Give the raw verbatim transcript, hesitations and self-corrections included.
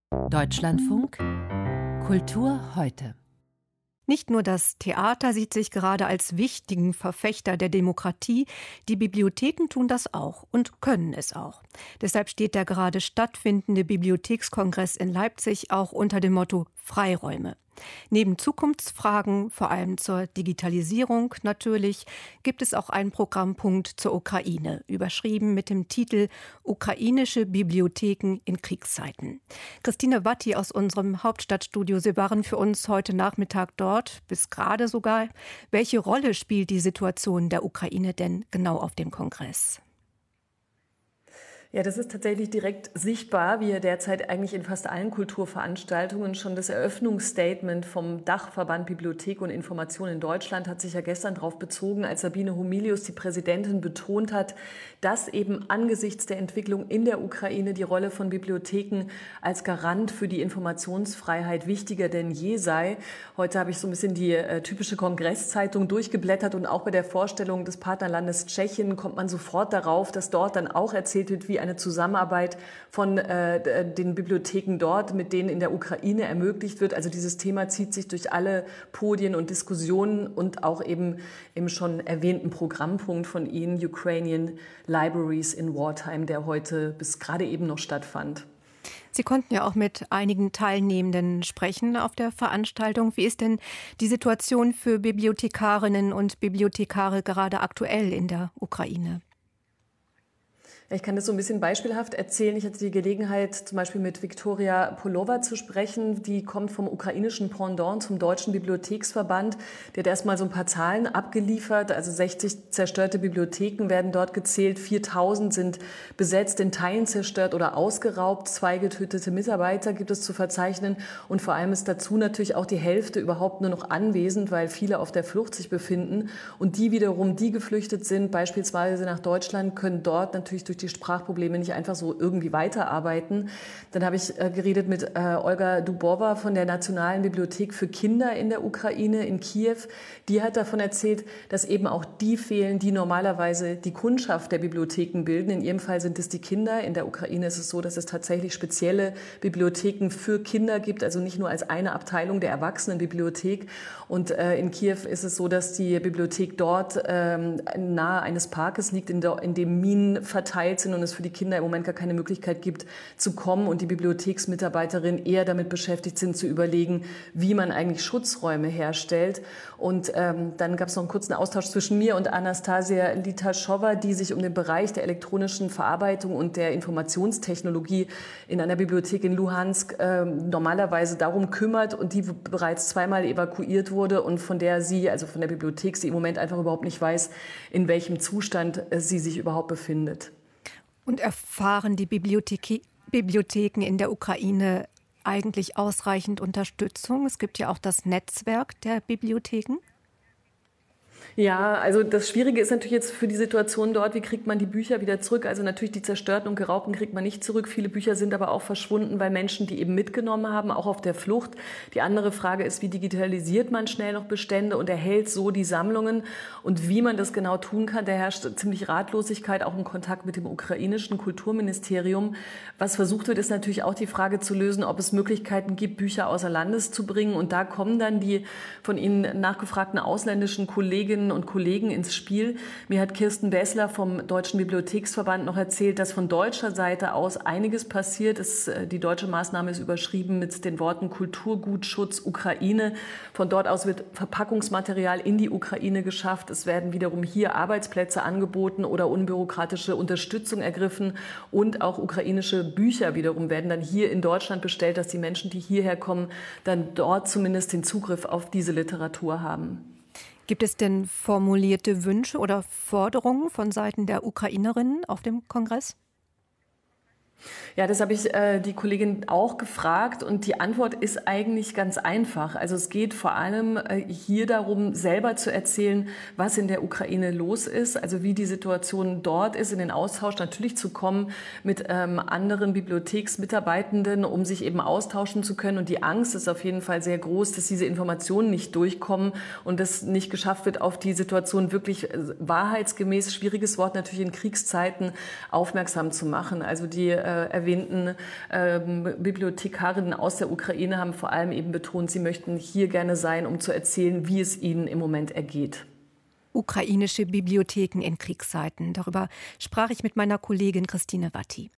Deutschlandfunk Kultur heute. Nicht nur das Theater sieht sich gerade als wichtigen Verfechter der Demokratie, die Bibliotheken tun das auch und können es auch. Deshalb steht der gerade stattfindende Bibliothekskongress in Leipzig auch unter dem Motto Freiräume. Neben Zukunftsfragen, vor allem zur Digitalisierung natürlich, gibt es auch einen Programmpunkt zur Ukraine, überschrieben mit dem Titel Ukrainische Bibliotheken in Kriegszeiten. Christine Watti aus unserem Hauptstadtstudio, Sie waren für uns heute Nachmittag dort, bis gerade sogar. Welche Rolle spielt die Situation der Ukraine denn genau auf dem Kongress? Ja, das ist tatsächlich direkt sichtbar, wie ja derzeit eigentlich in fast allen Kulturveranstaltungen. Schon das Eröffnungsstatement vom Dachverband Bibliothek und Information in Deutschland hat sich ja gestern darauf bezogen, als Sabine Homilius, die Präsidentin, betont hat, dass eben angesichts der Entwicklung in der Ukraine die Rolle von Bibliotheken als Garant für die Informationsfreiheit wichtiger denn je sei. Heute habe ich so ein bisschen die äh, typische Kongresszeitung durchgeblättert und auch bei der Vorstellung des Partnerlandes Tschechien kommt man sofort darauf, dass dort dann auch erzählt wird, wie eine Zusammenarbeit von äh, den Bibliotheken dort mit denen in der Ukraine ermöglicht wird. Also dieses Thema zieht sich durch alle Podien und Diskussionen und auch eben im schon erwähnten Programmpunkt von Ihnen, Ukrainian Libraries in Wartime, der heute bis gerade eben noch stattfand. Sie konnten ja auch mit einigen Teilnehmenden sprechen auf der Veranstaltung. Wie ist denn die Situation für Bibliothekarinnen und Bibliothekare gerade aktuell in der Ukraine? Ich kann das so ein bisschen beispielhaft erzählen. Ich hatte die Gelegenheit, zum Beispiel mit Viktoria Polowa zu sprechen. Die kommt vom ukrainischen Pendant zum Deutschen Bibliotheksverband. Die hat erstmal so ein paar Zahlen abgeliefert. Also sechzig zerstörte Bibliotheken werden dort gezählt. viertausend sind besetzt, in Teilen zerstört oder ausgeraubt. Zwei getötete Mitarbeiter gibt es zu verzeichnen. Und vor allem ist dazu natürlich auch die Hälfte überhaupt nur noch anwesend, weil viele auf der Flucht sich befinden. Und die wiederum, die geflüchtet sind, beispielsweise nach Deutschland, können dort natürlich durch die Sprachprobleme nicht einfach so irgendwie weiterarbeiten. Dann habe ich äh, geredet mit äh, Olga Dubowa von der Nationalen Bibliothek für Kinder in der Ukraine in Kiew. Die hat davon erzählt, dass eben auch die fehlen, die normalerweise die Kundschaft der Bibliotheken bilden. In ihrem Fall sind es die Kinder. In der Ukraine ist es so, dass es tatsächlich spezielle Bibliotheken für Kinder gibt, also nicht nur als eine Abteilung der Erwachsenenbibliothek. Und äh, in Kiew ist es so, dass die Bibliothek dort ähm, nahe eines Parkes liegt, in, der, in dem Minen verteilt sind und es für die Kinder im Moment gar keine Möglichkeit gibt, zu kommen und die Bibliotheksmitarbeiterinnen eher damit beschäftigt sind, zu überlegen, wie man eigentlich Schutzräume herstellt. Und ähm, dann gab es noch einen kurzen Austausch zwischen mir und Anastasia Litaschowa, die sich um den Bereich der elektronischen Verarbeitung und der Informationstechnologie in einer Bibliothek in Luhansk äh, normalerweise darum kümmert und die bereits zweimal evakuiert wurde und von der sie, also von der Bibliothek, sie im Moment einfach überhaupt nicht weiß, in welchem Zustand äh, sie sich überhaupt befindet. Und erfahren die Bibliotheki- Bibliotheken in der Ukraine eigentlich ausreichend Unterstützung? Es gibt ja auch das Netzwerk der Bibliotheken. Ja, also das Schwierige ist natürlich jetzt für die Situation dort, wie kriegt man die Bücher wieder zurück? Also natürlich die zerstörten und geraubten kriegt man nicht zurück. Viele Bücher sind aber auch verschwunden, weil Menschen die eben mitgenommen haben, auch auf der Flucht. Die andere Frage ist, wie digitalisiert man schnell noch Bestände und erhält so die Sammlungen? Und wie man das genau tun kann, da herrscht ziemlich Ratlosigkeit, auch im Kontakt mit dem ukrainischen Kulturministerium. Was versucht wird, ist natürlich auch die Frage zu lösen, ob es Möglichkeiten gibt, Bücher außer Landes zu bringen. Und da kommen dann die von Ihnen nachgefragten ausländischen Kolleginnen und Kollegen ins Spiel. Mir hat Kirsten Bessler vom Deutschen Bibliotheksverband noch erzählt, dass von deutscher Seite aus einiges passiert ist. Die deutsche Maßnahme ist überschrieben mit den Worten Kulturgutschutz Ukraine. Von dort aus wird Verpackungsmaterial in die Ukraine geschafft. Es werden wiederum hier Arbeitsplätze angeboten oder unbürokratische Unterstützung ergriffen. Und auch ukrainische Bücher wiederum werden dann hier in Deutschland bestellt, dass die Menschen, die hierher kommen, dann dort zumindest den Zugriff auf diese Literatur haben. Gibt es denn formulierte Wünsche oder Forderungen von Seiten der Ukrainerinnen auf dem Kongress? Ja, das habe ich äh, die Kollegin auch gefragt und die Antwort ist eigentlich ganz einfach. Also es geht vor allem äh, hier darum, selber zu erzählen, was in der Ukraine los ist, also wie die Situation dort ist, in den Austausch natürlich zu kommen mit ähm, anderen Bibliotheksmitarbeitenden, um sich eben austauschen zu können. Und die Angst ist auf jeden Fall sehr groß, dass diese Informationen nicht durchkommen und es nicht geschafft wird, auf die Situation wirklich äh, wahrheitsgemäß, schwieriges Wort natürlich in Kriegszeiten, aufmerksam zu machen. Also die äh, erwähnten ähm, Bibliothekarinnen aus der Ukraine haben vor allem eben betont, sie möchten hier gerne sein, um zu erzählen, wie es ihnen im Moment ergeht. Ukrainische Bibliotheken in Kriegszeiten. Darüber sprach ich mit meiner Kollegin Christine Watti.